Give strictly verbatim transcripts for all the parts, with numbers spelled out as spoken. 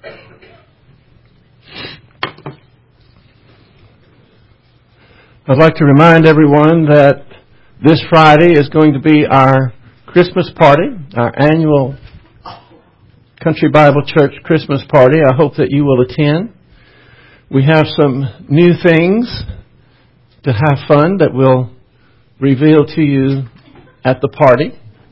I'd like to remind everyone that this Friday is going to be our Christmas party, our annual Country Bible Church Christmas party. I hope that you will attend. We have some new things to have fun that we'll reveal to you at the party.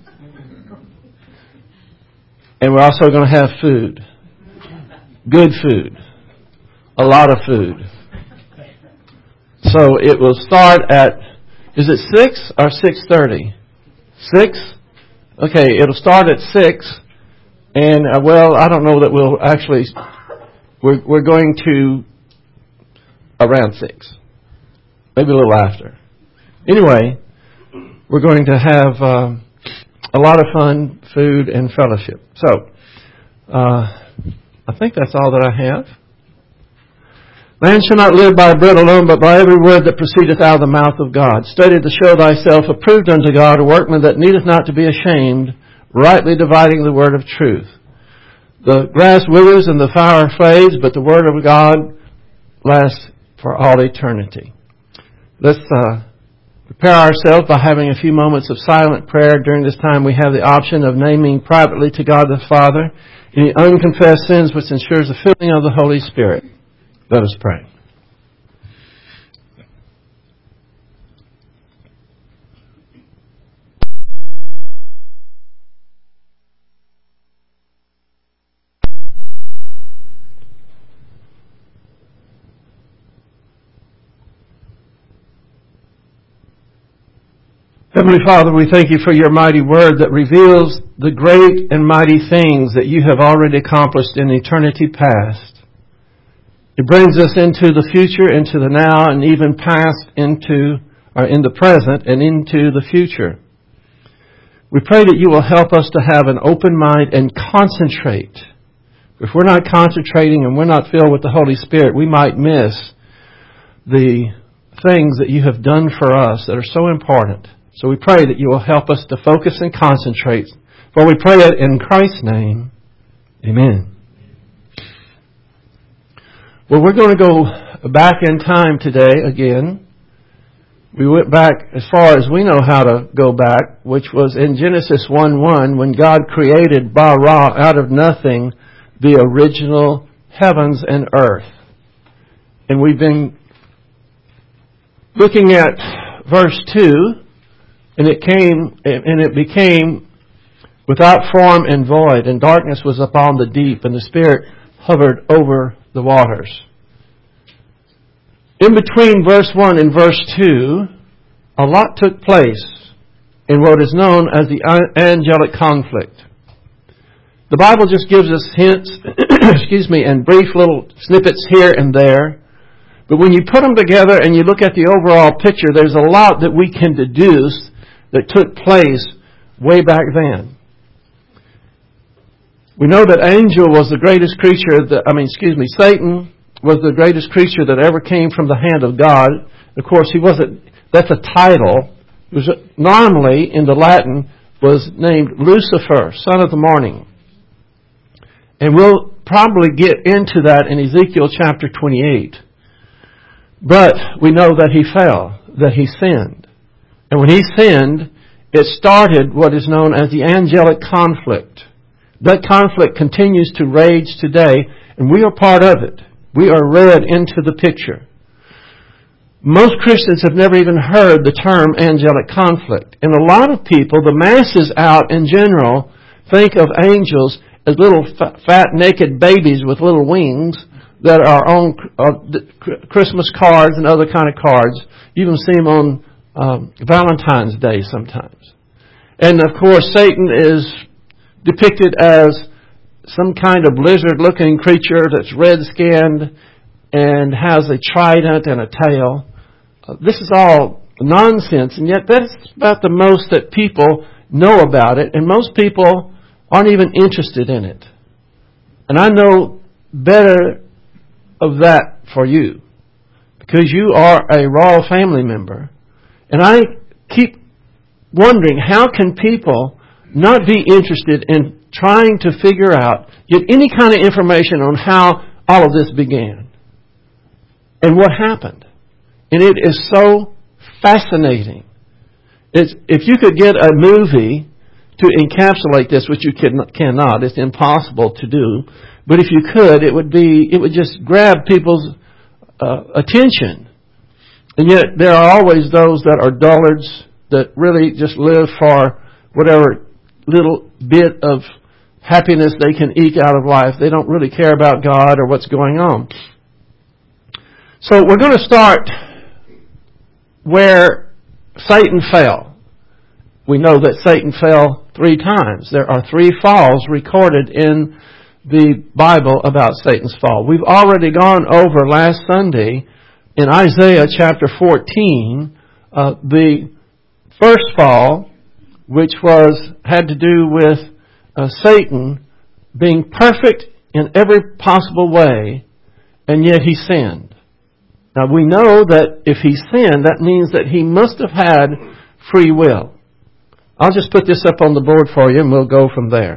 And we're also going to have food. Good food. A lot of food. So it will start at, is it six or six thirty? six? Okay, it'll start at six. And, uh, well, I don't know that we'll actually, we're, we're going to around six. Maybe a little after. Anyway, we're going to have uh, a lot of fun, food, and fellowship. So, uh, I think that's all that I have. Man shall not live by bread alone, but by every word that proceedeth out of the mouth of God. Study to show thyself approved unto God, a workman that needeth not to be ashamed, rightly dividing the word of truth. The grass withers and the flower fades, but the word of God lasts for all eternity. Let's uh, prepare ourselves by having a few moments of silent prayer. During this time, we have the option of naming privately to God the Father any unconfessed sins, which ensures the filling of the Holy Spirit. Let us pray. Heavenly Father, we thank you for your mighty word that reveals the great and mighty things that you have already accomplished in eternity past. It brings us into the future, into the now, and even past into, or in the present, and into the future. We pray that you will help us to have an open mind and concentrate. If we're not concentrating and we're not filled with the Holy Spirit, we might miss the things that you have done for us that are so important. So we pray that you will help us to focus and concentrate. For we pray it in Christ's name. Amen. Well, we're going to go back in time today again. We went back as far as we know how to go back, which was in Genesis one one, when God created bara out of nothing, the original heavens and earth. And we've been looking at verse two, and it came, and it became without form and void, and darkness was upon the deep, and the Spirit hovered over the waters. In between verse one and verse two, a lot took place in what is known as the angelic conflict. The Bible just gives us hints, excuse me, and brief little snippets here and there. But when you put them together and you look at the overall picture, there's a lot that we can deduce that took place way back then. We know that angel was the greatest creature, that, I mean, excuse me, Satan was the greatest creature that ever came from the hand of God. Of course, he wasn't, that's a title. It was normally, in the Latin, was named Lucifer, son of the morning. And we'll probably get into that in Ezekiel chapter twenty-eight. But we know that he fell, that he sinned. And when he sinned, it started what is known as the angelic conflict. That conflict continues to rage today, and we are part of it. We are read into the picture. Most Christians have never even heard the term angelic conflict. And a lot of people, the masses out in general, think of angels as little fat, naked babies with little wings that are on uh, Christmas cards and other kind of cards. You even see them on um, Valentine's Day sometimes. And of course, Satan is depicted as some kind of lizard-looking creature that's red-skinned and has a trident and a tail. Uh, this is all nonsense, and yet that's about the most that people know about it, and most people aren't even interested in it. And I know better of that for you, because you are a royal family member. And I keep wondering, how can people not be interested in trying to figure out, get any kind of information on how all of this began and what happened. And it is so fascinating. It's, if you could get a movie to encapsulate this, which you can, cannot, it's impossible to do, but if you could, it would be, it would just grab people's uh, attention. And yet there are always those that are dullards that really just live for whatever little bit of happiness they can eke out of life. They don't really care about God or what's going on. So we're going to start where Satan fell. We know that Satan fell three times. There are three falls recorded in the Bible about Satan's fall. We've already gone over last Sunday in Isaiah chapter fourteen, uh, the first fall, which was had to do with uh, Satan being perfect in every possible way, and yet he sinned. Now we know that if he sinned, that means that he must have had free will. I'll just put this up on the board for you and we'll go from there.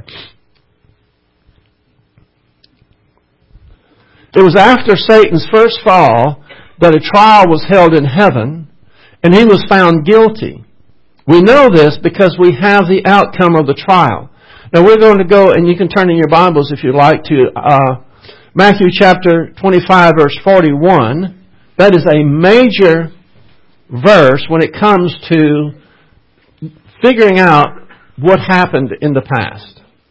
It was after Satan's first fall that a trial was held in heaven and he was found guilty. We know this because we have the outcome of the trial. Now we're going to go, and you can turn in your Bibles if you like to uh, Matthew chapter twenty-five verse forty-one. That is a major verse when it comes to figuring out what happened in the past.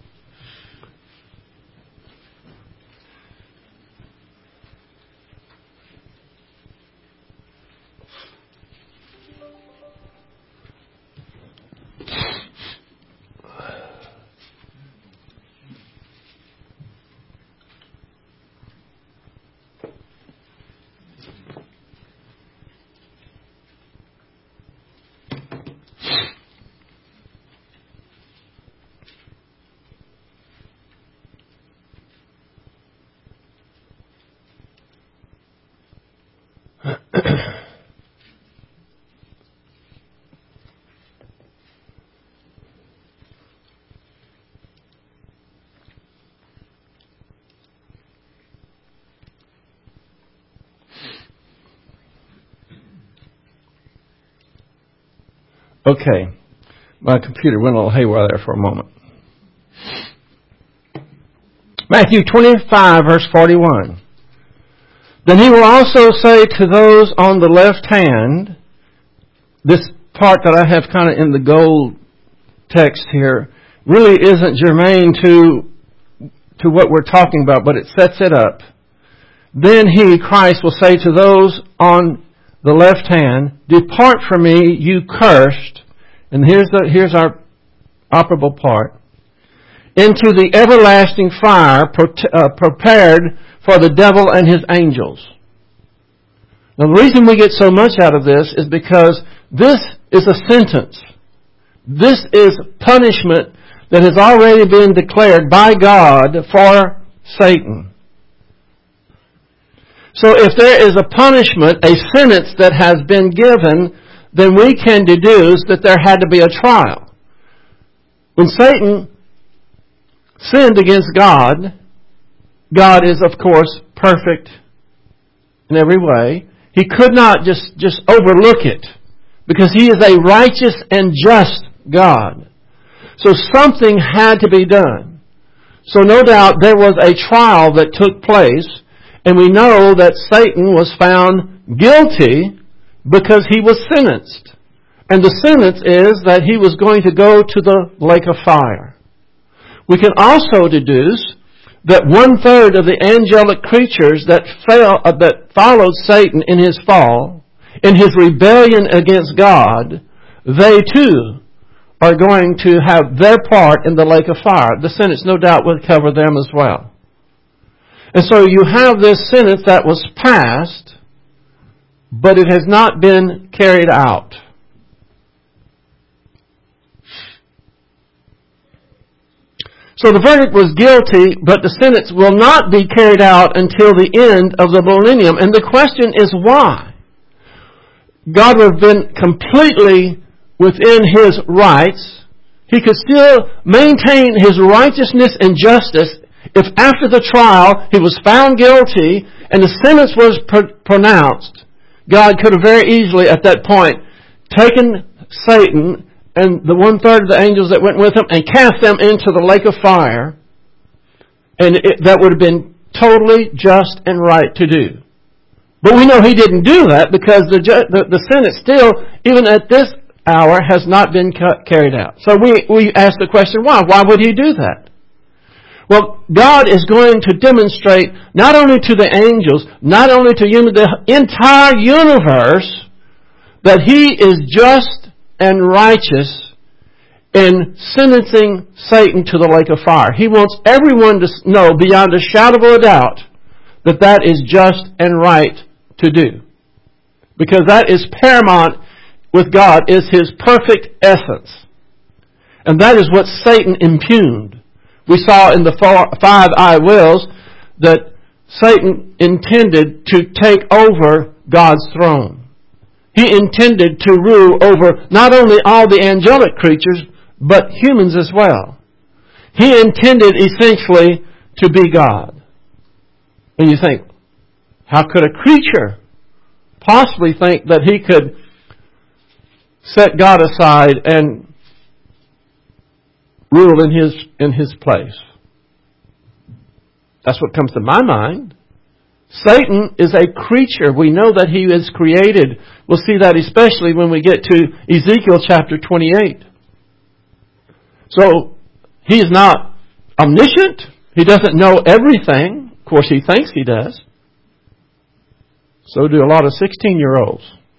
Okay, my computer went a little haywire there for a moment. Matthew twenty-five, verse forty-one. Then he will also say to those on the left hand, this part that I have kind of in the gold text here really isn't germane to, to what we're talking about, but it sets it up. Then he, Christ, will say to those on the left hand, depart from me, you cursed, and here's the here's our operable part, into the everlasting fire uh, prepared for the devil and his angels. Now the reason we get so much out of this is because this is a sentence. This is punishment that has already been declared by God for Satan. So if there is a punishment, a sentence that has been given, then we can deduce that there had to be a trial. When Satan sinned against God, God is, of course, perfect in every way. He could not just, just overlook it because He is a righteous and just God. So something had to be done. So no doubt there was a trial that took place. And we know that Satan was found guilty because he was sentenced. And the sentence is that he was going to go to the lake of fire. We can also deduce that one third of the angelic creatures that fell, uh, that followed Satan in his fall, in his rebellion against God, they too are going to have their part in the lake of fire. The sentence no doubt would cover them as well. And so you have this sentence that was passed, but it has not been carried out. So the verdict was guilty, but the sentence will not be carried out until the end of the millennium. And the question is why? God would have been completely within His rights he could still maintain his righteousness and justice if after the trial he was found guilty and the sentence was pr- pronounced. God could have very easily at that point taken Satan and the one-third of the angels that went with him and cast them into the lake of fire. And it, that would have been totally just and right to do. But we know he didn't do that because the, the, the sentence still, even at this hour, has not been ca- carried out. So we, we ask the question, why? Why would he do that? Well, God is going to demonstrate not only to the angels, not only to human, the entire universe, that he is just and righteous in sentencing Satan to the lake of fire. He wants everyone to know beyond a shadow of a doubt that that is just and right to do. Because that is paramount with God, is his perfect essence. And that is what Satan impugned. We saw in the four, five I wills that Satan intended to take over God's throne. He intended to rule over not only all the angelic creatures, but humans as well. He intended essentially to be God. And you think, how could a creature possibly think that he could set God aside and rule in his in his place? That's what comes to my mind. Satan is a creature. We know that he is created. We'll see that especially when we get to Ezekiel chapter twenty-eight. So, he is not omniscient. He doesn't know everything. Of course, he thinks he does. So do a lot of sixteen-year-olds.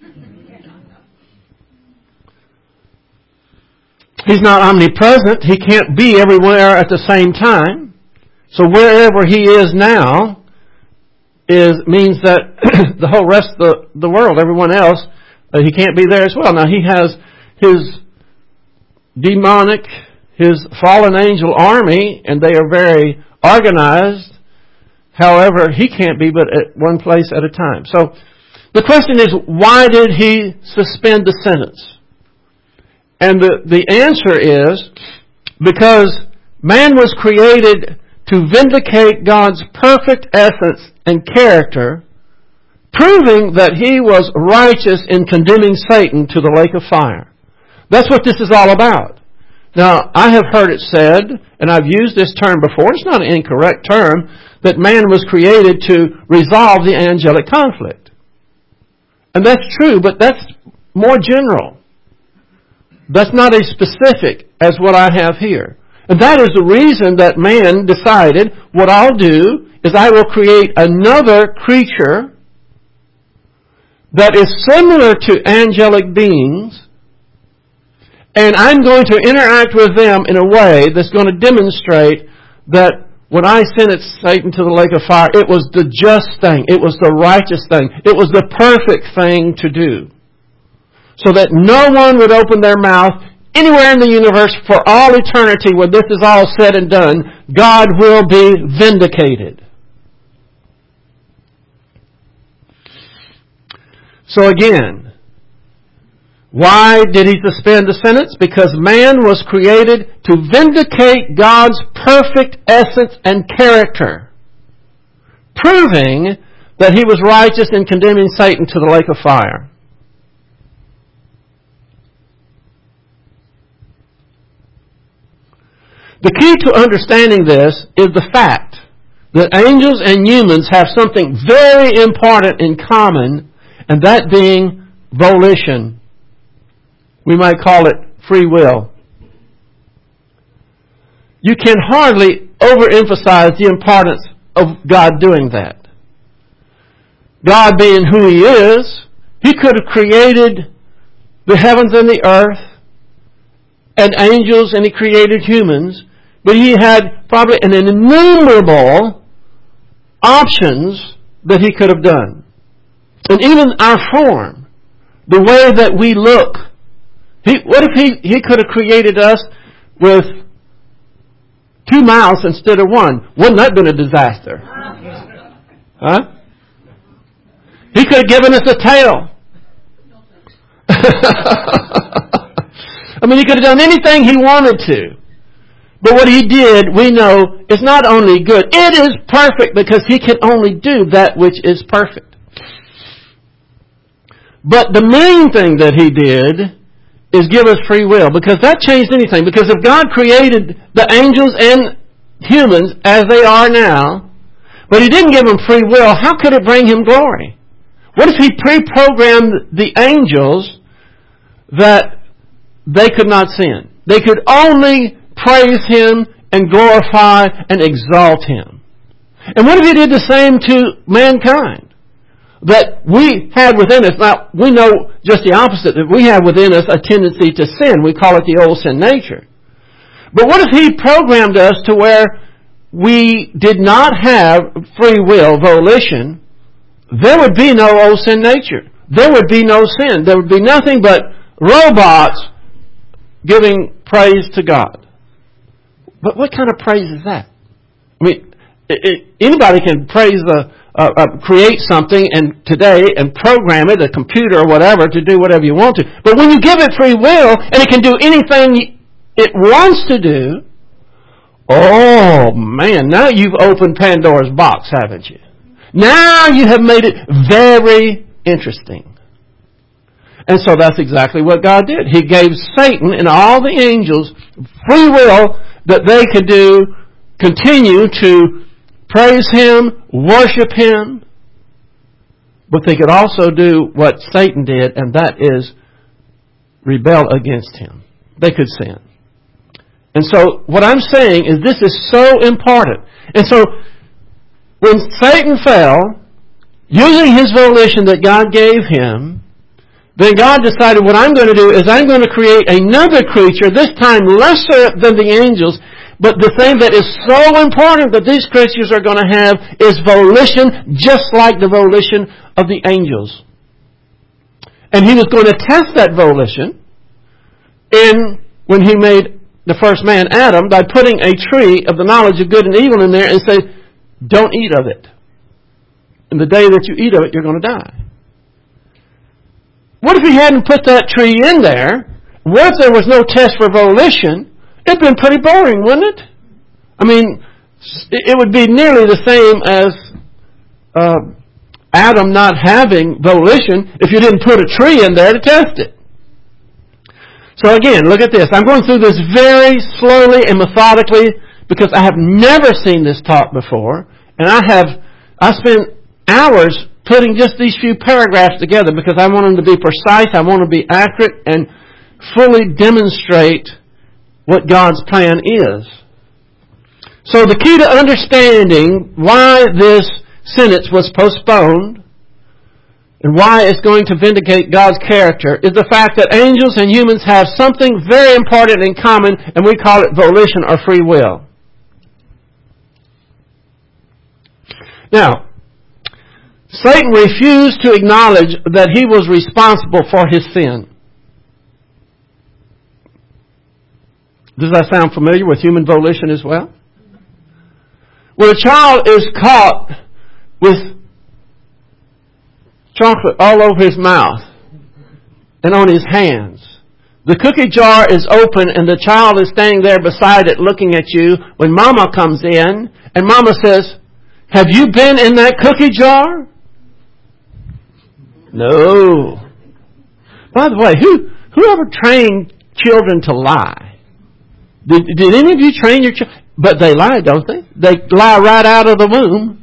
He's not omnipresent. He can't be everywhere at the same time. So wherever he is now is means that the whole rest of the, the world, everyone else, uh, he can't be there as well. Now he has his demonic, his fallen angel army, and they are very organized. However, he can't be but at one place at a time. So the question is, why did he suspend the sentence? And the, the answer is, because man was created to vindicate God's perfect essence and character, proving that he was righteous in condemning Satan to the lake of fire. That's what this is all about. Now, I have heard it said, and I've used this term before, it's not an incorrect term, that man was created to resolve the angelic conflict. And that's true, but that's more general. That's not as specific as what I have here. And that is the reason that man decided, what I'll do is I will create another creature that is similar to angelic beings, and I'm going to interact with them in a way that's going to demonstrate that when I sentenced Satan to the lake of fire, it was the just thing. It was the righteous thing. It was the perfect thing to do. So that no one would open their mouth anywhere in the universe for all eternity when this is all said and done. God will be vindicated. So again, why did he suspend the sentence? Because man was created to vindicate God's perfect essence and character, proving that he was righteous in condemning Satan to the lake of fire. The key to understanding this is the fact that angels and humans have something very important in common, and that being volition. We might call it free will. You can hardly overemphasize the importance of God doing that. God being who He is, He could have created the heavens and the earth and angels, and He created humans, but He had probably an innumerable options that He could have done. And even our form, the way that we look. He, what if he, he could have created us with two mouths instead of one? Wouldn't that have been a disaster? Huh? He could have given us a tail. I mean, he could have done anything he wanted to. But what he did, we know, is not only good, it is perfect because he can only do that which is perfect. But the main thing that he did is give us free will, because that changed anything. Because if God created the angels and humans as they are now, but he didn't give them free will, how could it bring him glory? What if he pre-programmed the angels that they could not sin? They could only praise him and glorify and exalt him. And what if he did the same to mankind? That we had within us, now we know just the opposite, that we have within us a tendency to sin. We call it the old sin nature. But what if he programmed us to where we did not have free will, volition? There would be no old sin nature. There would be no sin. There would be nothing but robots giving praise to God. But what kind of praise is that? I mean, it, it, anybody can praise the, uh, uh, create something and today and program it, a computer or whatever, to do whatever you want to. But when you give it free will and it can do anything it wants to do, oh man, now you've opened Pandora's box, haven't you? Now you have made it very interesting. And so that's exactly what God did. He gave Satan and all the angels free will that they could do, continue to praise him, worship him, but they could also do what Satan did, and that is rebel against him. They could sin. And so what I'm saying is this is so important. And so when Satan fell, using his volition that God gave him, then God decided what I'm going to do is I'm going to create another creature, this time lesser than the angels, but the thing that is so important that these creatures are going to have is volition, just like the volition of the angels. And he was going to test that volition in when he made the first man, Adam, by putting a tree of the knowledge of good and evil in there and say, don't eat of it. And the day that you eat of it, you're going to die. What if he hadn't put that tree in there? What if there was no test for volition? It'd been pretty boring, wouldn't it? I mean, it would be nearly the same as uh, Adam not having volition if you didn't put a tree in there to test it. So again, look at this. I'm going through this very slowly and methodically because I have never seen this taught before. And I have, I spent hours putting just these few paragraphs together because I want them to be precise, I want to be accurate, and fully demonstrate what God's plan is. So the key to understanding why this sentence was postponed and why it's going to vindicate God's character is the fact that angels and humans have something very important in common, and we call it volition or free will. Now, Satan refused to acknowledge that he was responsible for his sin. Does that sound familiar with human volition as well? When a child is caught with chocolate all over his mouth and on his hands, the cookie jar is open and the child is standing there beside it looking at you when Mama comes in and Mama says, "Have you been in that cookie jar?" No. By the way, who whoever trained children to lie? Did, did any of you train your children? But they lie, don't they? They lie right out of the womb.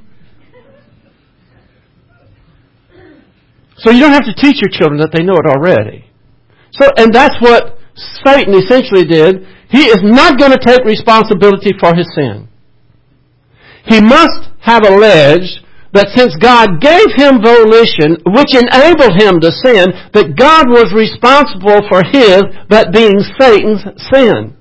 So you don't have to teach your children that they know it already. So, and that's what Satan essentially did. He is not going to take responsibility for his sin. He must have alleged that since God gave him volition, which enabled him to sin, that God was responsible for his, that being Satan's, sin.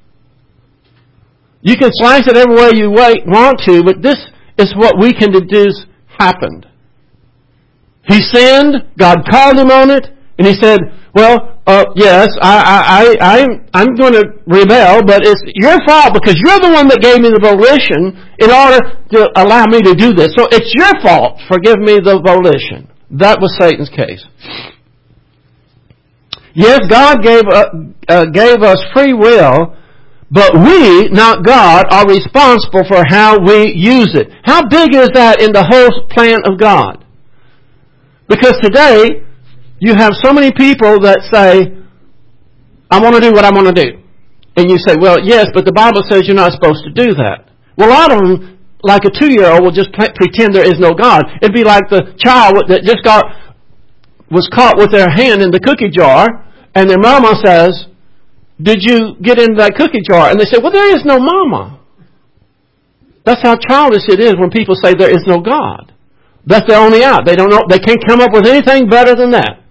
You can slice it every way you want to, but this is what we can deduce happened. He sinned, God called him on it, and he said, well, uh, yes, I, I, I, I'm going to rebel, but it's your fault because you're the one that gave me the volition in order to allow me to do this. So it's your fault for giving me the volition. That was Satan's case. Yes, God gave, uh, uh, gave us free will, but we, not God, are responsible for how we use it. How big is that in the whole plan of God? Because today, you have so many people that say, I want to do what I want to do. And you say, well, yes, but the Bible says you're not supposed to do that. Well, a lot of them, like a two-year-old, will just pretend there is no God. It'd be like the child that just got, was caught with their hand in the cookie jar, and their mama says, did you get into that cookie jar? And they say, well, there is no mama. That's how childish it is when people say there is no God. That's their only out. They don't know, they can't come up with anything better than that.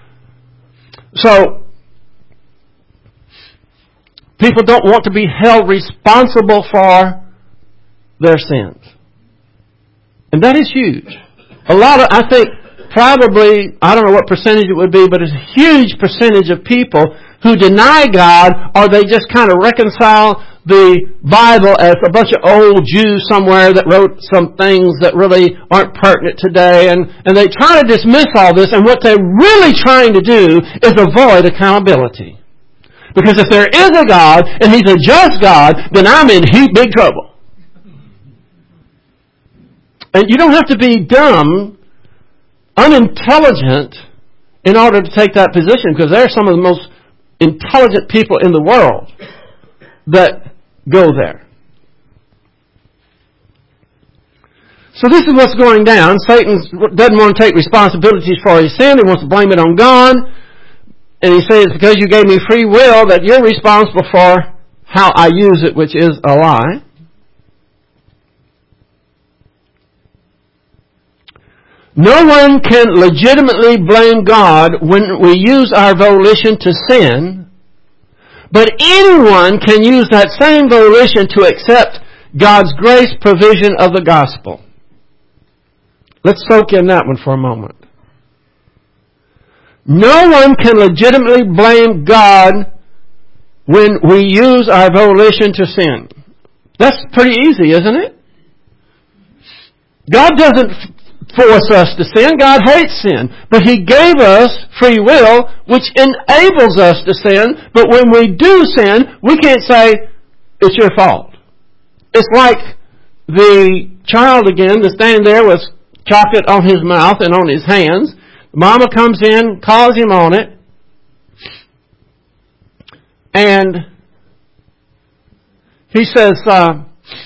So, people don't want to be held responsible for their sins. And that is huge. A lot of, I think, probably, I don't know what percentage it would be, but it's a huge percentage of people who deny God, or they just kind of reconcile the Bible as a bunch of old Jews somewhere that wrote some things that really aren't pertinent today, and, and they try to dismiss all this, and what they're really trying to do is avoid accountability. Because if there is a God, and He's a just God, then I'm in heap big trouble. And you don't have to be dumb, unintelligent, in order to take that position, because there are some of the most intelligent people in the world that go there. So this is what's going down. Satan doesn't want to take responsibilities for his sin. He wants to blame it on God. And he says, because you gave me free will, that you're responsible for how I use it, which is a lie. No one can legitimately blame God when we use our volition to sin, but anyone can use that same volition to accept God's grace provision of the gospel. Let's soak in that one for a moment. No one can legitimately blame God when we use our volition to sin. That's pretty easy, isn't it? God doesn't force us to sin. God hates sin. But He gave us free will, which enables us to sin. But when we do sin, we can't say, it's your fault. It's like the child again that's standing there with chocolate on his mouth and on his hands. Mama comes in, calls him on it, and he says, uh,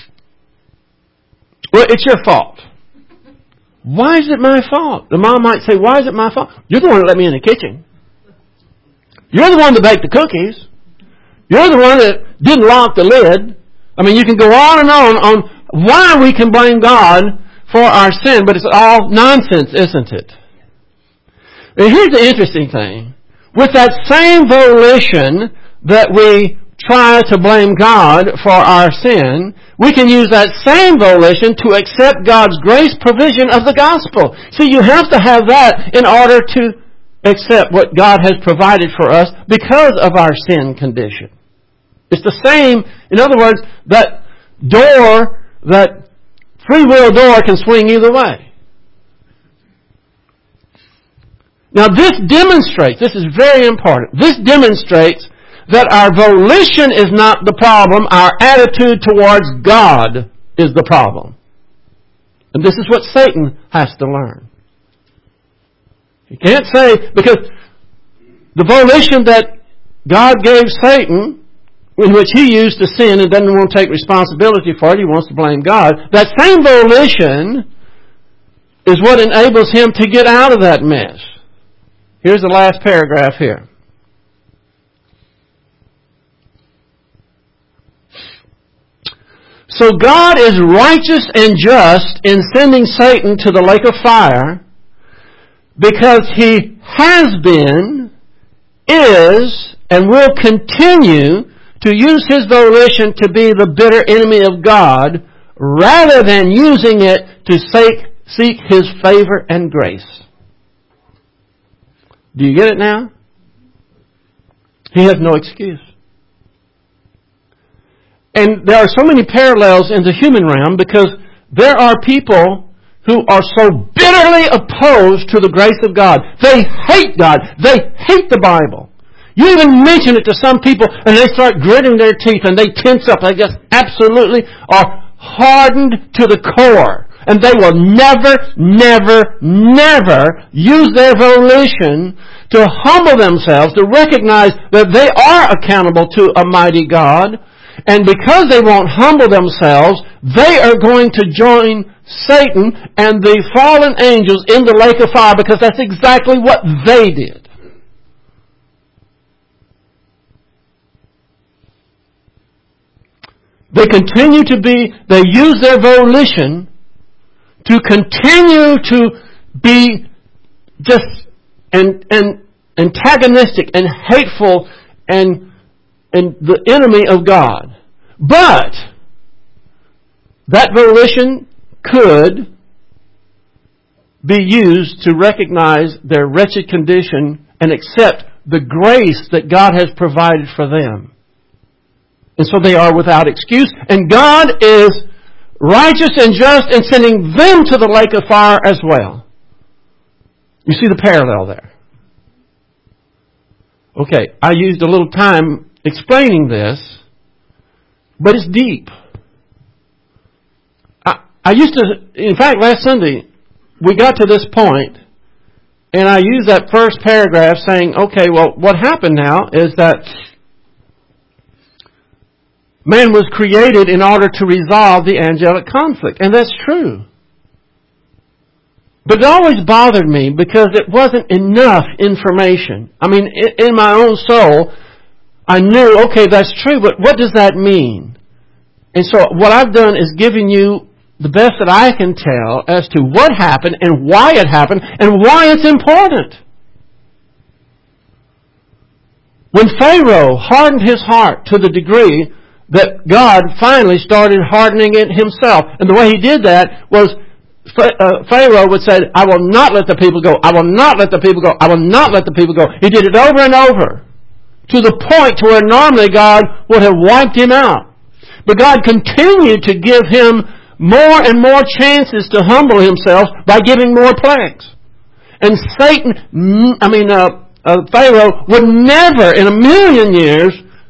well, it's your fault. Why is it my fault? The mom might say, why is it my fault? You're the one that let me in the kitchen. You're the one that baked the cookies. You're the one that didn't lock the lid. I mean, you can go on and on on why we can blame God for our sin, but it's all nonsense, isn't it? And here's the interesting thing. With that same volition that we try to blame God for our sin, we can use that same volition to accept God's grace provision of the gospel. See, you have to have that in order to accept what God has provided for us because of our sin condition. It's the same, in other words, that door, that free will door can swing either way. Now this demonstrates, this is very important, this demonstrates that our volition is not the problem, our attitude towards God is the problem. And this is what Satan has to learn. He can't say, because the volition that God gave Satan, in which he used to sin and doesn't want to take responsibility for it, he wants to blame God, that same volition is what enables him to get out of that mess. Here's the last paragraph here. So God is righteous and just in sending Satan to the lake of fire because He has been, is, and will continue to use His volition to be the bitter enemy of God rather than using it to seek, seek His favor and grace. Do you get it now? He has no excuse. And there are so many parallels in the human realm because there are people who are so bitterly opposed to the grace of God. They hate God. They hate the Bible. You even mention it to some people and they start gritting their teeth and they tense up. They just absolutely are hardened to the core. And they will never, never, never use their volition to humble themselves, to recognize that they are accountable to a mighty God. And because they won't humble themselves, they are going to join Satan and the fallen angels in the lake of fire, because that's exactly what they did. They continue to be, they use their volition to continue to be just and, and antagonistic and hateful and, and the enemy of God. But that volition could be used to recognize their wretched condition and accept the grace that God has provided for them. And so they are without excuse. And God is righteous and just in sending them to the lake of fire as well. You see the parallel there. Okay, I used a little time explaining this, but it's deep. I, I used to, in fact, last Sunday, we got to this point, and I used that first paragraph saying, okay, well, what happened now is that man was created in order to resolve the angelic conflict. And that's true. But it always bothered me because it wasn't enough information. I mean, in my own soul, I knew, okay, that's true, but what does that mean? And so what I've done is given you the best that I can tell as to what happened and why it happened and why it's important. When Pharaoh hardened his heart to the degree that God finally started hardening it himself. And the way he did that was Pharaoh would say, I will not let the people go. I will not let the people go. I will not let the people go. He did it over and over to the point to where normally God would have wiped him out. But God continued to give him more and more chances to humble himself by giving more plagues. And Satan, I mean, uh, uh, Pharaoh would never in a million years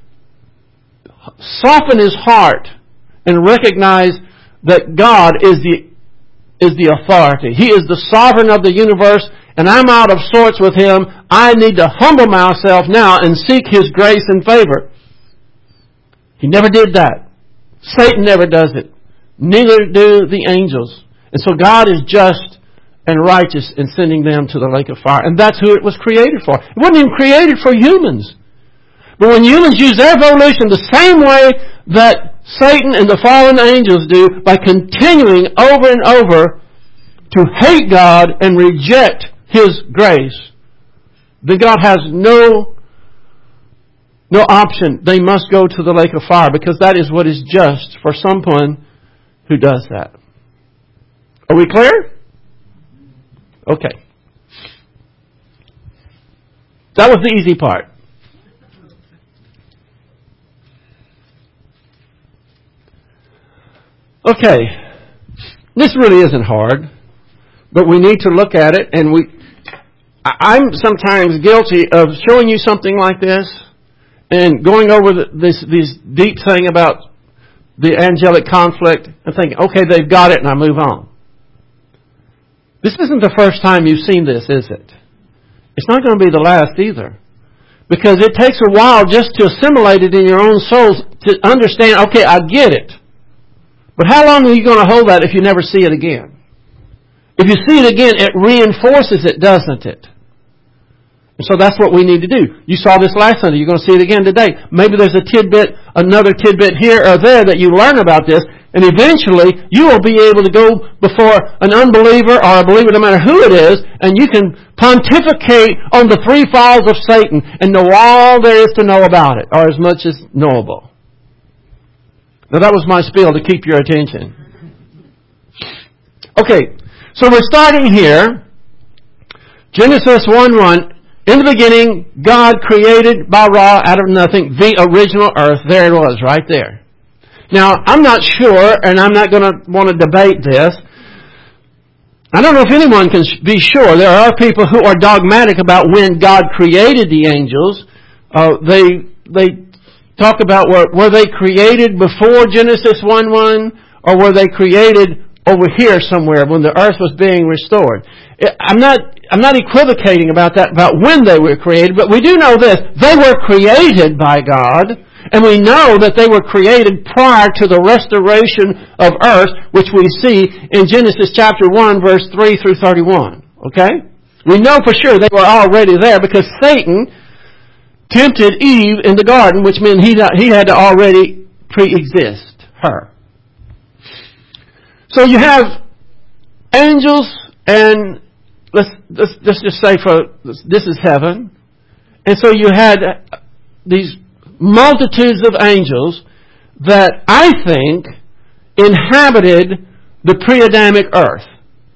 soften his heart and recognize that God is the is the authority. He is the sovereign of the universe, and I'm out of sorts with him. I need to humble myself now and seek his grace and favor. He never did that. Satan never does it. Neither do the angels. And so God is just and righteous in sending them to the lake of fire. And that's who it was created for. It wasn't even created for humans. But when humans use their volition the same way that Satan and the fallen angels do, by continuing over and over to hate God and reject His grace, then God has no, no option. They must go to the lake of fire, because that is what is just for someone who does that. Are we clear? Okay. That was the easy part. Okay, this really isn't hard, but we need to look at it, and we. I'm sometimes guilty of showing you something like this and going over the, this this deep thing about the angelic conflict and thinking, okay, they've got it, and I move on. This isn't the first time you've seen this, is it? It's not going to be the last either, because it takes a while just to assimilate it in your own souls to understand, okay, I get it. But how long are you going to hold that if you never see it again? If you see it again, it reinforces it, doesn't it? And so that's what we need to do. You saw this last Sunday. You're going to see it again today. Maybe there's a tidbit, another tidbit here or there that you learn about this, and eventually you will be able to go before an unbeliever or a believer, no matter who it is, and you can pontificate on the three falls of Satan and know all there is to know about it, or as much as knowable. Now that was my spiel to keep your attention. Okay, so we're starting here. Genesis one one. In the beginning, God created bara out of nothing the original earth. There it was, right there. Now, I'm not sure, and I'm not going to want to debate this. I don't know if anyone can be sure. There are people who are dogmatic about when God created the angels. Uh, they they talk about were, were they created before Genesis one one, or were they created over here somewhere when the earth was being restored? I'm not I'm not equivocating about that, about when they were created, but we do know this. They were created by God, and we know that they were created prior to the restoration of earth, which we see in Genesis chapter one, verse three through thirty-one. Okay? We know for sure they were already there because Satan tempted Eve in the garden, which meant he, he had to already pre-exist her. So you have angels, and let's, let's, let's just say for this is heaven. And so you had these multitudes of angels that I think inhabited the pre-Adamic earth.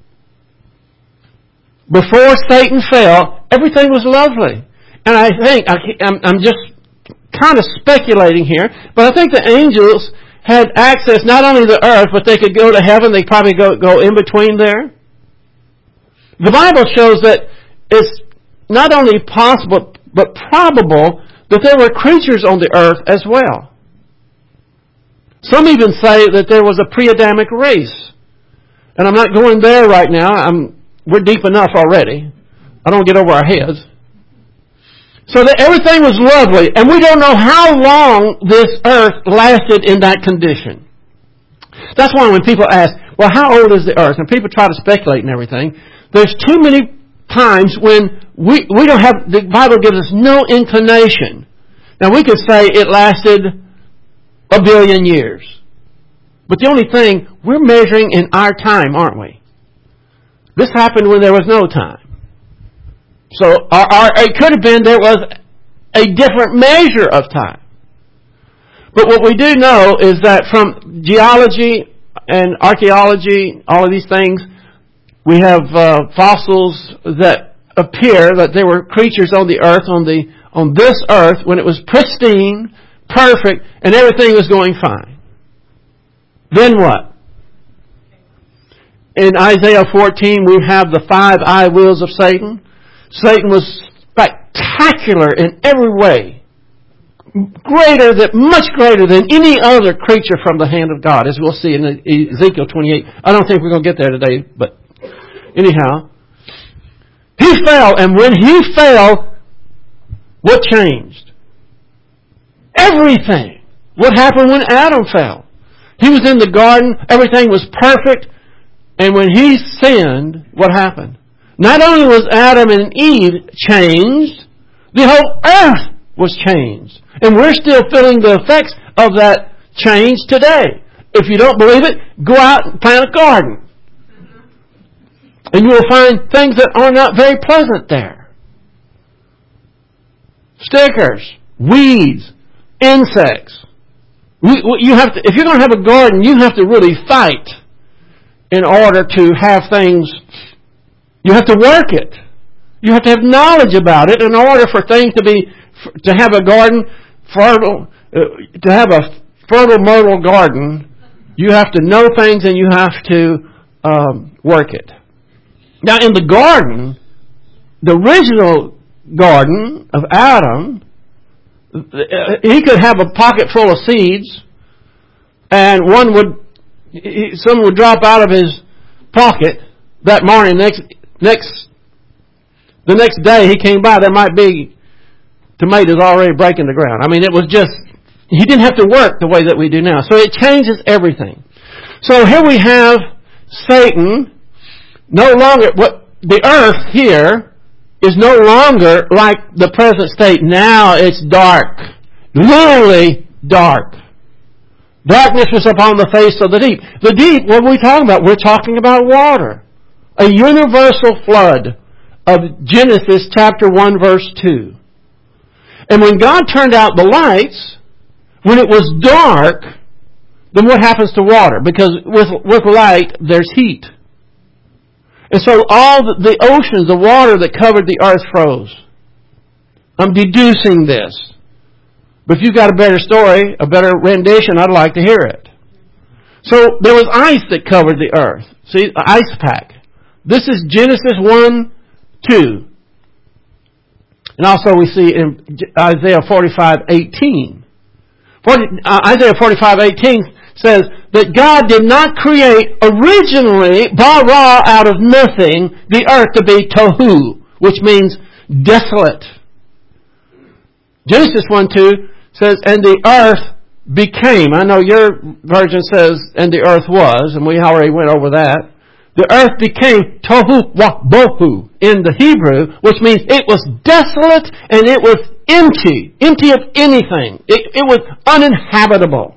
Before Satan fell, everything was lovely. And I think, I'm, I'm just kind of speculating here, but I think the angels had access not only to the earth, but they could go to heaven. They probably go, go in between there. The Bible shows that it's not only possible, but probable that there were creatures on the earth as well. Some even say that there was a pre-Adamic race. And I'm not going there right now. I'm, we're deep enough already. I don't get over our heads. So that everything was lovely, and we don't know how long this earth lasted in that condition. That's why when people ask, well, how old is the earth? And people try to speculate and everything. There's too many times when we, we don't have, the Bible gives us no inclination. Now we could say it lasted a billion years. But the only thing, we're measuring in our time, aren't we? This happened when there was no time. So our, our, it could have been there was a different measure of time. But what we do know is that from geology and archaeology, all of these things, we have uh, fossils that appear that there were creatures on the earth, on the on this earth, when it was pristine, perfect, and everything was going fine. Then what? In Isaiah fourteen, we have the five eye wheels of Satan. Satan was spectacular in every way. Greater than, much greater than any other creature from the hand of God, as we'll see in Ezekiel twenty-eight. I don't think we're going to get there today, but anyhow. He fell, and when he fell, what changed? Everything. What happened when Adam fell? He was in the garden, everything was perfect, and when he sinned, what happened? Not only was Adam and Eve changed, the whole earth was changed. And we're still feeling the effects of that change today. If you don't believe it, go out and plant a garden. And you will find things that are not very pleasant there. Stickers, weeds, insects. You have to, if you're going to have a garden, you have to really fight in order to have things. You have to work it. You have to have knowledge about it in order for things to be, to have a garden fertile, uh, to have a fertile, myrtle garden. You have to know things and you have to um, work it. Now, in the garden, the original garden of Adam, he could have a pocket full of seeds, and one would, some would drop out of his pocket that morning. Next, next, the next day he came by, there might be tomatoes already breaking the ground. I mean, it was just, he didn't have to work the way that we do now. So it changes everything. So here we have Satan, no longer, what the earth here is no longer like the present state. Now it's dark. Literally dark. Darkness was upon the face of the deep. The deep, what are we talking about? We're talking about water. A universal flood of Genesis chapter one verse two. And when God turned out the lights, when it was dark, then what happens to water? Because with, with light, there's heat. And so all the, the oceans, the water that covered the earth froze. I'm deducing this. But if you've got a better story, a better rendition, I'd like to hear it. So there was ice that covered the earth. See, an ice pack. This is Genesis one two. And also we see in Isaiah forty-five eighteen. forty, uh, Isaiah forty-five eighteen says that God did not create originally, bara, out of nothing, the earth to be tohu, which means desolate. Genesis one two says, and the earth became. I know your version says, and the earth was, and we already went over that. The earth became tohu wa bohu in the Hebrew, which means it was desolate and it was empty, empty of anything. It, it was uninhabitable.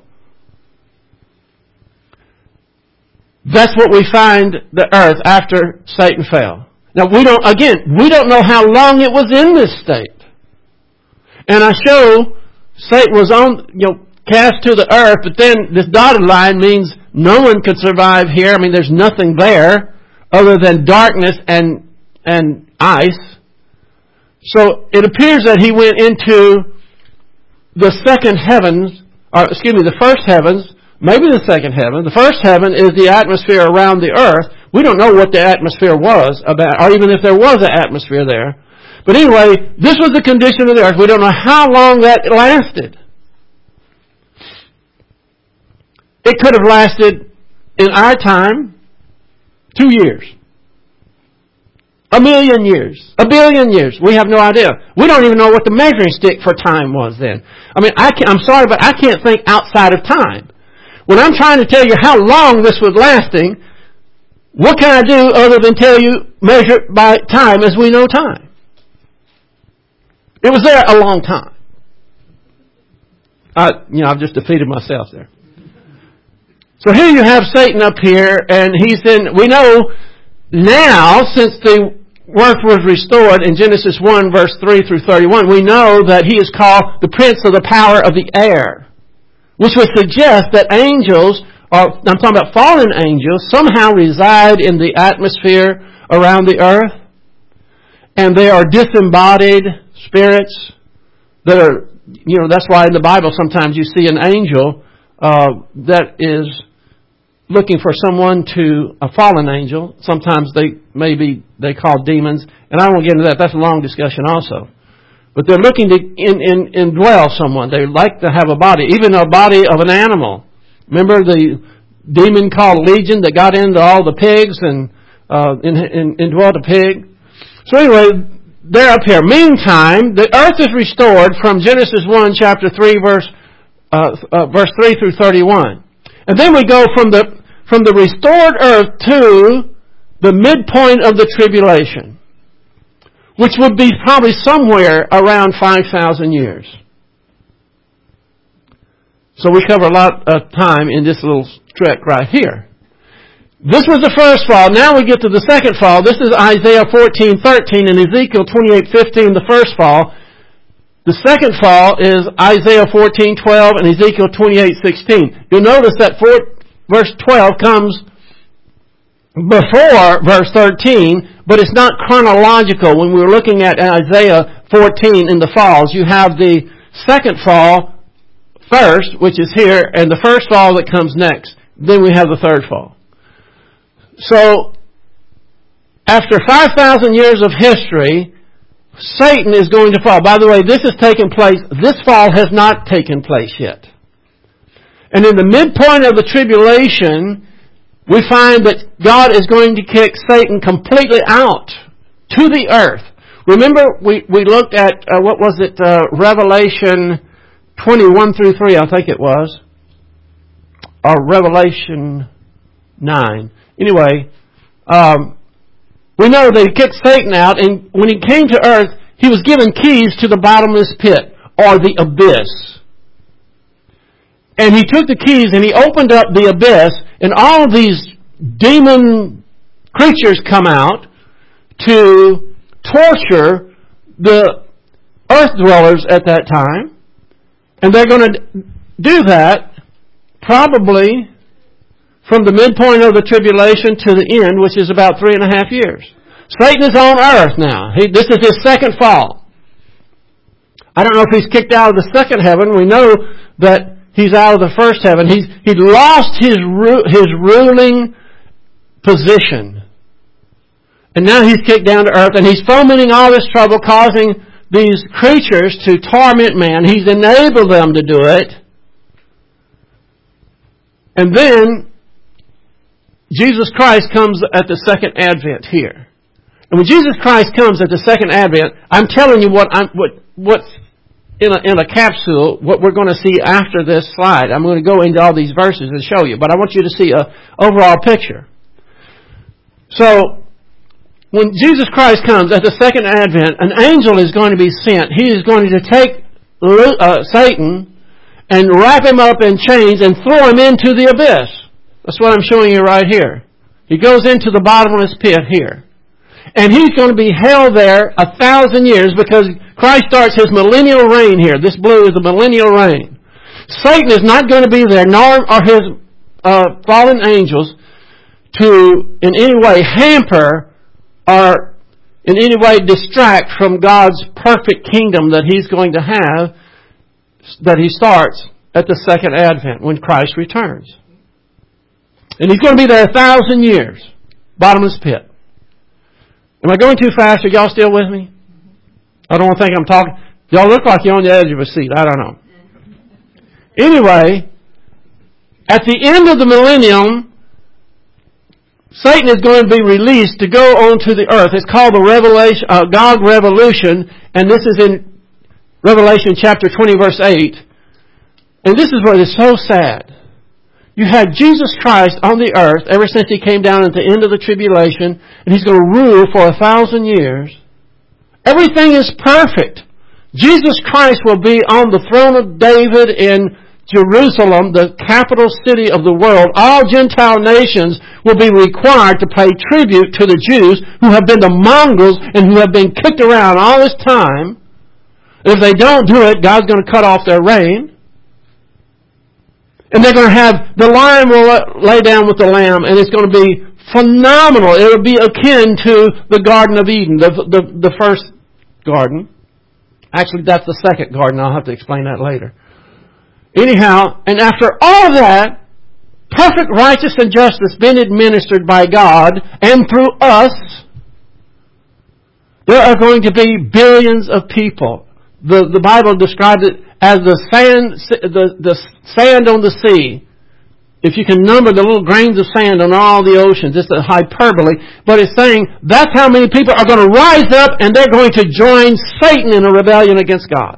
That's what we find the earth after Satan fell. Now we don't, again, we don't know how long it was in this state. And I show Satan was on, you know, cast to the earth, but then this dotted line means no one could survive here. I mean, there's nothing there other than darkness and and ice. So it appears that he went into the second heavens, or excuse me, the first heavens, maybe the second heaven. The first heaven is the atmosphere around the earth. We don't know what the atmosphere was about, or even if there was an atmosphere there. But anyway, this was the condition of the earth. We don't know how long that lasted. It could have lasted, in our time, two years. A million years. A billion years. We have no idea. We don't even know what the measuring stick for time was then. I mean, I can't, I'm sorry, but I can't think outside of time. When I'm trying to tell you how long this was lasting, what can I do other than tell you, measure by time as we know time? It was there a long time. I, you know, I've just defeated myself there. So here you have Satan up here, and he's in, we know now, since the earth was restored in Genesis one, verse three through thirty-one, we know that he is called the prince of the power of the air, which would suggest that angels, or I'm talking about fallen angels, somehow reside in the atmosphere around the earth, and they are disembodied spirits that are, you know, that's why in the Bible sometimes you see an angel uh, that is looking for someone to, a fallen angel. Sometimes they maybe they call demons, and I won't get into that. That's a long discussion also. But they're looking to in, in, indwell someone. They like to have a body, even a body of an animal. Remember the demon called Legion that got into all the pigs and uh, in, in, indwelled a pig? So anyway, they're up here. Meantime, the earth is restored from Genesis one, chapter three, verse uh, uh, verse three through thirty-one. And then we go from the from the restored earth to the midpoint of the tribulation, which would be probably somewhere around five thousand years. So we cover a lot of time in this little trek right here. This was the first fall. Now we get to the second fall. This is Isaiah fourteen thirteen and Ezekiel twenty-eight fifteen, the first fall. The second fall is Isaiah fourteen twelve and Ezekiel twenty-eight sixteen. You'll notice that four, verse twelve comes before verse thirteen, but it's not chronological. When we were looking at Isaiah fourteen in the falls, you have the second fall first, which is here, and the first fall that comes next. Then we have the third fall. So, after five thousand years of history, Satan is going to fall. By the way, this has taken place, this fall has not taken place yet. And in the midpoint of the tribulation, we find that God is going to kick Satan completely out to the earth. Remember, we, we looked at, uh, what was it, uh, Revelation twenty-one through three, I think it was. Or Revelation nine. Anyway, um, we know they kicked Satan out, and when he came to earth, he was given keys to the bottomless pit, or the abyss. And he took the keys and he opened up the abyss, and all of these demon creatures come out to torture the earth dwellers at that time. And they're going to do that probably from the midpoint of the tribulation to the end, which is about three and a half years. Satan is on earth now. He, this is his second fall. I don't know if he's kicked out of the second heaven. We know that he's out of the first heaven. He's he lost his his ruling position. And now he's kicked down to earth, and he's fomenting all this trouble, causing these creatures to torment man. He's enabled them to do it. And then Jesus Christ comes at the second advent here. And when Jesus Christ comes at the second advent, I'm telling you what I'm, what, what's in a, in a capsule, what we're going to see after this slide. I'm going to go into all these verses and show you, but I want you to see a overall picture. So, when Jesus Christ comes at the second advent, an angel is going to be sent. He is going to take uh, Satan and wrap him up in chains and throw him into the abyss. That's what I'm showing you right here. He goes into the bottomless pit here. And he's going to be held there a thousand years because Christ starts his millennial reign here. This blue is the millennial reign. Satan is not going to be there, nor are his uh, fallen angels, to in any way hamper or in any way distract from God's perfect kingdom that he's going to have, that he starts at the second advent when Christ returns. And he's going to be there a thousand years. Bottomless pit. Am I going too fast? Are y'all still with me? I don't think I'm talking. Y'all look like you're on the edge of a seat. I don't know. Anyway, at the end of the millennium, Satan is going to be released to go onto the earth. It's called the Revelation, uh, Gog Revolution, and this is in Revelation chapter twenty, verse eight. And this is what is so sad. You had Jesus Christ on the earth ever since He came down at the end of the tribulation, and He's going to rule for a thousand years. Everything is perfect. Jesus Christ will be on the throne of David in Jerusalem, the capital city of the world. All Gentile nations will be required to pay tribute to the Jews who have been the mongrels and who have been kicked around all this time. If they don't do it, God's going to cut off their reign. And they're going to have, the lion will lay down with the lamb, and it's going to be phenomenal. It will be akin to the Garden of Eden, the, the, the first garden. Actually, that's the second garden. I'll have to explain that later. Anyhow, and after all of that, perfect righteousness and justice being administered by God and through us, there are going to be billions of people. The, the Bible describes it as the sand, the, the sand on the sea. If you can number the little grains of sand on all the oceans, it's a hyperbole, but it's saying that's how many people are going to rise up and they're going to join Satan in a rebellion against God.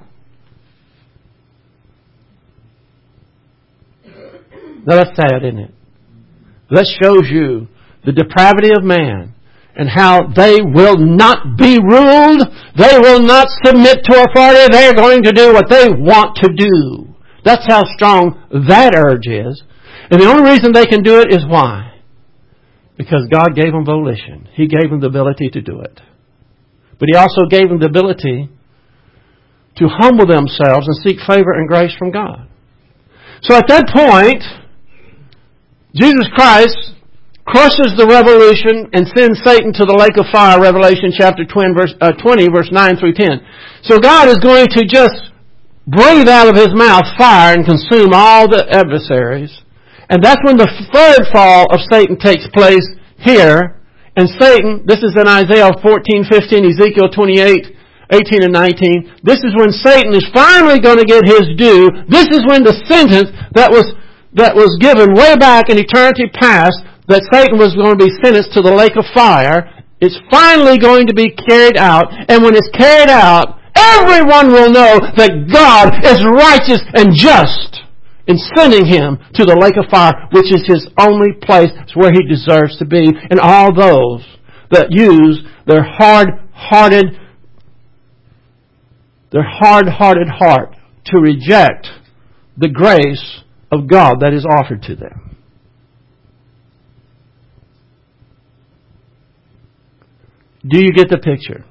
Now that's sad, isn't it? That shows you the depravity of man and how they will not be ruled. They will not submit to authority. They're going to do what they want to do. That's how strong that urge is. And the only reason they can do it is why? Because God gave them volition. He gave them the ability to do it. But He also gave them the ability to humble themselves and seek favor and grace from God. So at that point, Jesus Christ crushes the revolution and sends Satan to the lake of fire, Revelation chapter twenty, verse nine through ten. So God is going to just breathe out of His mouth fire and consume all the adversaries. And that's when the third fall of Satan takes place here. And Satan, this is in Isaiah fourteen, fifteen, Ezekiel twenty-eight, eighteen and nineteen. This is when Satan is finally going to get his due. This is when the sentence that was that was given way back in eternity past, that Satan was going to be sentenced to the lake of fire, is finally going to be carried out. And when it's carried out, everyone will know that God is righteous and just in sending him to the lake of fire, which is His only place. It's where he deserves to be. And all those that use their hard-hearted, their hard-hearted heart to reject the grace of God that is offered to them. Do you get the picture?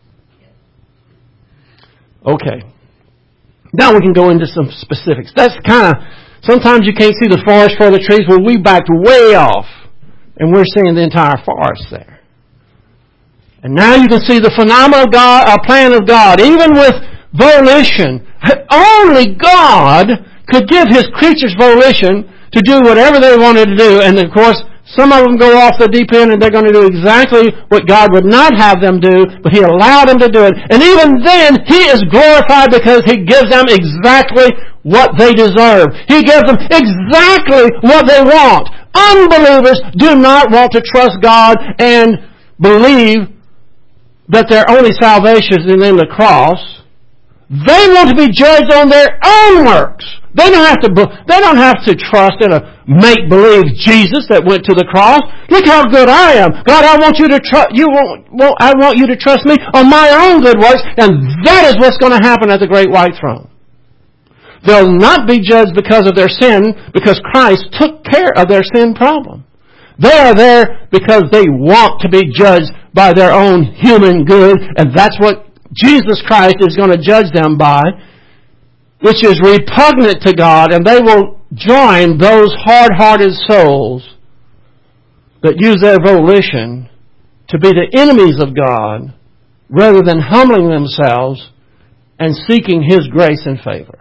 Okay. Now we can go into some specifics. That's kind of, sometimes you can't see the forest for the trees. Well, we backed way off, and we're seeing the entire forest there. And now you can see the phenomenal God, uh, plan of God, even with volition. Only God could give His creatures volition to do whatever they wanted to do. And of course, Some of them go off the deep end and they're going to do exactly what God would not have them do, but He allowed them to do it. And even then, He is glorified because He gives them exactly what they deserve. He gives them exactly what they want. Unbelievers do not want to trust God and believe that their only salvation is in the cross. They want to be judged on their own works. They don't have to. They don't have to trust in a make-believe Jesus that went to the cross. Look how good I am, God. I want you to trust. You want. Well, I want you to trust me on my own good works, and that is what's going to happen at the great white throne. They'll not be judged because of their sin, because Christ took care of their sin problem. They are there because they want to be judged by their own human good, and that's what Jesus Christ is going to judge them by, which is repugnant to God, and they will join those hard-hearted souls that use their volition to be the enemies of God rather than humbling themselves and seeking His grace and favor.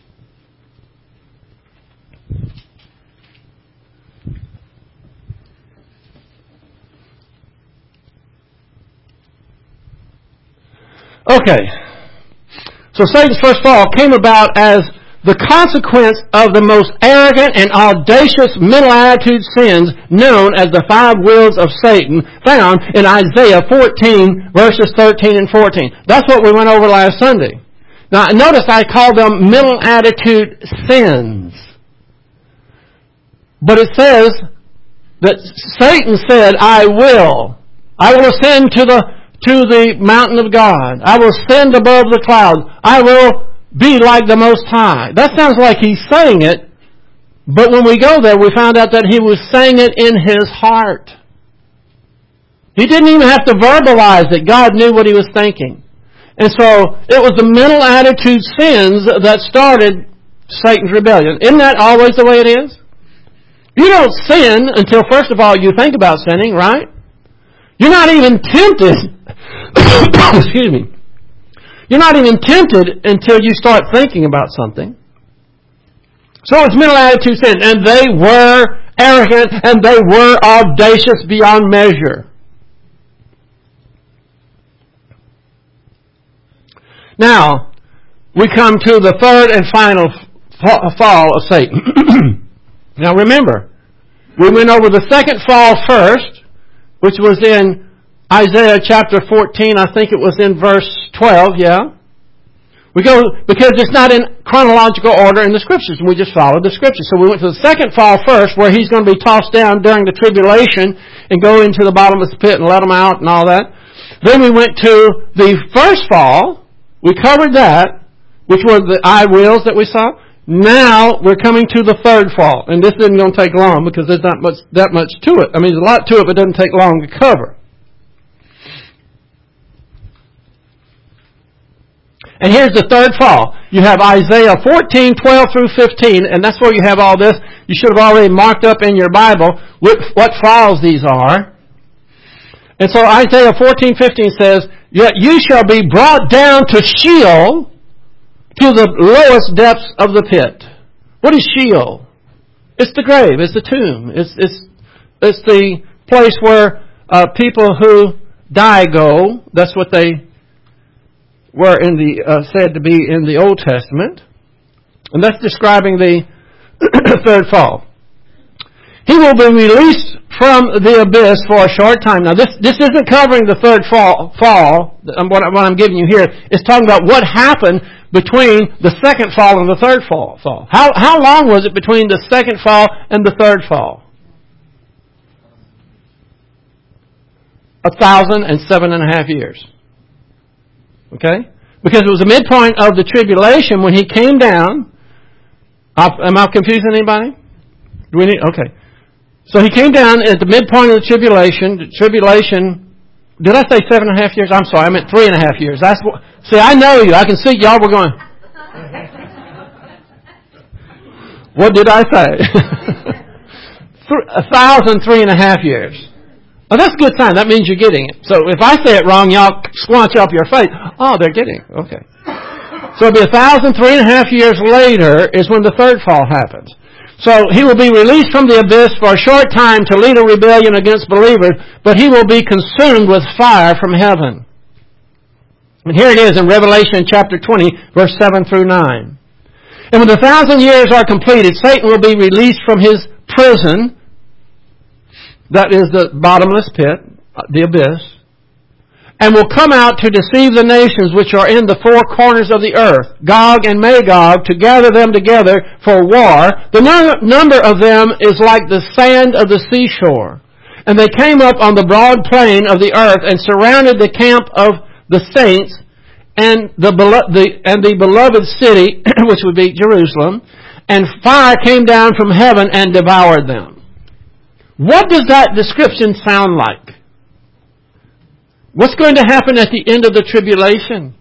Okay, so Satan's first fall came about as the consequence of the most arrogant and audacious mental attitude sins known as the five wills of Satan, found in Isaiah fourteen, verses thirteen and fourteen. That's what we went over last Sunday. Now, notice I called them mental attitude sins. But it says that Satan said, I will. I will ascend to the to the mountain of God. I will ascend above the clouds. I will be like the Most High. That sounds like he's saying it, but when we go there, we found out that he was saying it in his heart. He didn't even have to verbalize it. God knew what he was thinking. And so, it was the mental attitude sins that started Satan's rebellion. Isn't that always the way it is? You don't sin until, first of all, you think about sinning, right? You're not even tempted. Excuse me. You're not even tempted until you start thinking about something. So it's mental attitude sin. And they were arrogant and they were audacious beyond measure. Now, we come to the third and final fall of Satan. Now remember, we went over the second fall first, which was in Isaiah chapter fourteen. I think it was in verse twelve, yeah. We go, because it's not in chronological order in the Scriptures, and we just followed the Scriptures. So we went to the second fall first, where he's going to be tossed down during the tribulation and go into the bottomless pit and let them out and all that. Then we went to the first fall. We covered that, which were the I wills that we saw. Now we're coming to the third fall, and this isn't going to take long because there's not much that much to it. I mean, there's a lot to it, but it doesn't take long to cover. And here's the third fall. You have Isaiah fourteen, twelve through fifteen, and that's where you have all this. You should have already marked up in your Bible what, what falls these are. And so Isaiah fourteen, fifteen says, "Yet you shall be brought down to Sheol, to the lowest depths of the pit." What is Sheol? It's the grave. It's the tomb. It's it's it's the place where uh, people who die go. That's what they were in the uh, said to be in the Old Testament, and that's describing the third fall. He will be released from the abyss for a short time. Now, this this isn't covering the third fall. Fall. What, what I'm giving you here is talking about what happened between the second fall and the third fall. fall. How how long was it between the second fall and the third fall? A thousand and seven and a half years. Okay? Because it was the midpoint of the tribulation when he came down. Am I confusing anybody? Do we need? Okay. So he came down at the midpoint of the tribulation. The tribulation, did I say seven and a half years? I'm sorry, I meant three and a half years. That's what, see, I know you. I can see y'all were going, what did I say? A thousand, three and a half years. Oh, that's a good sign. That means you're getting it. So if I say it wrong, y'all squanch up your face. Oh, they're getting it. Okay. So it'll be a thousand, three and a half years later is when the third fall happens. So he will be released from the abyss for a short time to lead a rebellion against believers, but he will be consumed with fire from heaven. And here it is in Revelation chapter twenty, verse seven through nine. And when the thousand years are completed, Satan will be released from his prison. That is the bottomless pit, the abyss. And will come out to deceive the nations which are in the four corners of the earth, Gog and Magog, to gather them together for war. The number of them is like the sand of the seashore. And they came up on the broad plain of the earth and surrounded the camp of the saints and the, the, and the beloved city, which would be Jerusalem. And fire came down from heaven and devoured them. What does that description sound like? What's going to happen at the end of the tribulation?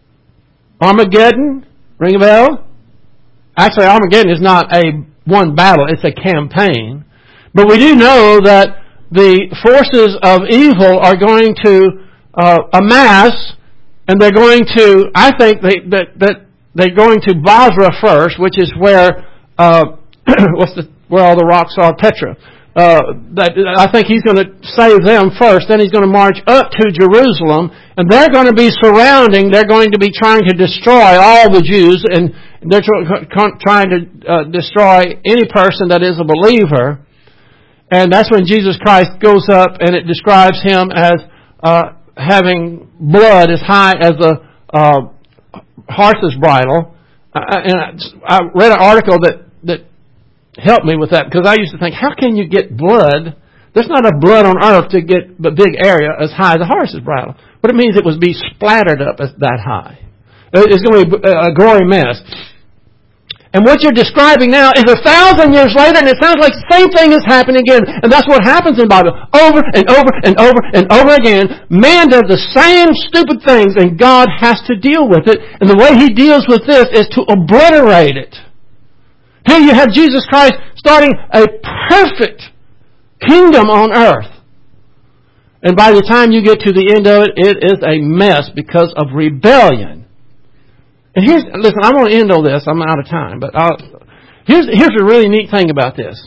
Armageddon? Ring a bell? Actually, Armageddon is not a one battle, it's a campaign. But we do know that the forces of evil are going to uh, amass, and they're going to, I think they, that, that they're going to Basra first, which is where, uh, what's the, where all the rocks are, Petra. Uh, that I think he's going to save them first. Then he's going to march up to Jerusalem, and they're going to be surrounding. They're going to be trying to destroy all the Jews, and they're trying to uh, destroy any person that is a believer. And that's when Jesus Christ goes up, and it describes him as uh, having blood as high as a uh, horse's bridle. Uh, and I read an article that that. Help me with that, because I used to think, how can you get blood? There's not a blood on earth to get a big area as high as a horse's bridle. But it means it was be splattered up as that high. It's going to be a gory mess. And what you're describing now is a thousand years later, and it sounds like the same thing is happening again. And that's what happens in the Bible. Over and over and over and over again, man does the same stupid things, and God has to deal with it. And the way He deals with this is to obliterate it. Here you have Jesus Christ starting a perfect kingdom on earth. And by the time you get to the end of it, it is a mess because of rebellion. And here's, listen, I want to end on this. I'm out of time. But I'll, here's, here's a really neat thing about this.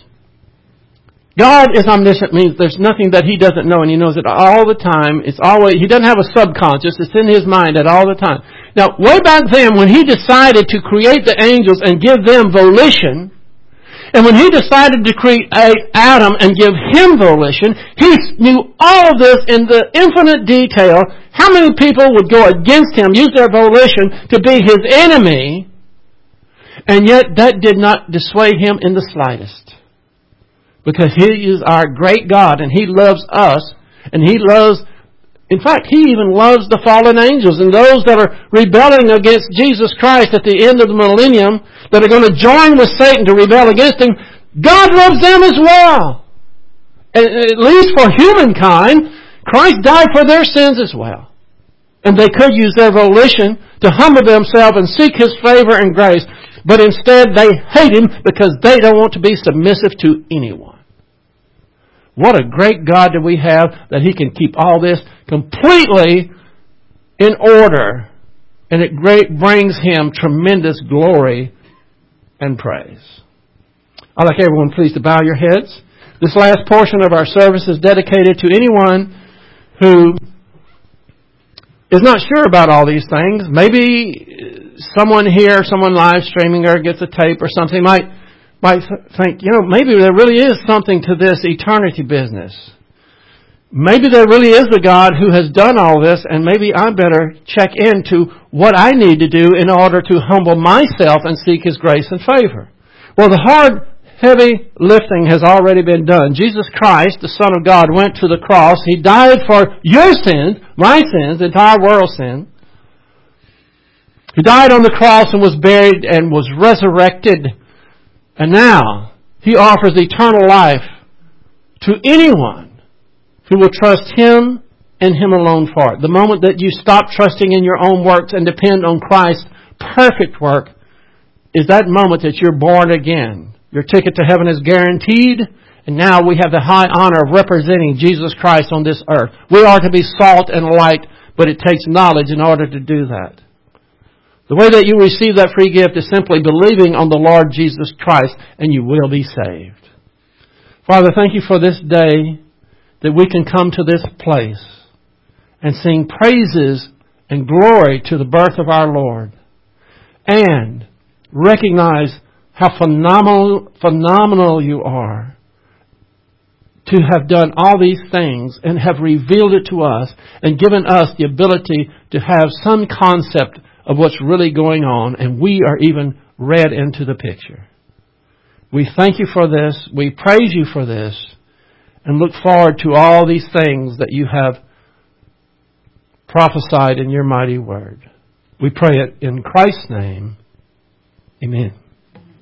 God is omniscient means there's nothing that He doesn't know, and He knows it all the time. It's always, He doesn't have a subconscious. It's in His mind at all the time. Now, way back then, when He decided to create the angels and give them volition, and when He decided to create Adam and give him volition, He knew all of this in the infinite detail. How many people would go against Him, use their volition to be His enemy, and yet that did not dissuade Him in the slightest. Because He is our great God, and He loves us, and He loves, in fact, He even loves the fallen angels and those that are rebelling against Jesus Christ at the end of the millennium, that are going to join with Satan to rebel against Him. God loves them as well. And at least for humankind, Christ died for their sins as well. And they could use their volition to humble themselves and seek His favor and grace. But instead, they hate Him because they don't want to be submissive to anyone. What a great God do we have that He can keep all this completely in order. And it great brings Him tremendous glory and praise. I'd like everyone please to bow your heads. This last portion of our service is dedicated to anyone who is not sure about all these things. Maybe someone here, someone live streaming or gets a tape or something might might think, you know, maybe there really is something to this eternity business. Maybe there really is a God who has done all this, and maybe I better check into what I need to do in order to humble myself and seek His grace and favor. Well, the hard, heavy lifting has already been done. Jesus Christ, the Son of God, went to the cross. He died for your sins, my sins, the entire world's sin. He died on the cross and was buried and was resurrected. And now, He offers eternal life to anyone who will trust Him and Him alone for it. The moment that you stop trusting in your own works and depend on Christ's perfect work is that moment that you're born again. Your ticket to heaven is guaranteed, and now we have the high honor of representing Jesus Christ on this earth. We are to be salt and light, but it takes knowledge in order to do that. The way that you receive that free gift is simply believing on the Lord Jesus Christ, and you will be saved. Father, thank you for this day that we can come to this place and sing praises and glory to the birth of our Lord, and recognize how phenomenal, phenomenal you are to have done all these things and have revealed it to us and given us the ability to have some concept of what's really going on, and we are even read into the picture. We thank you for this. We praise you for this, and look forward to all these things that you have prophesied in your mighty word. We pray it in Christ's name. Amen.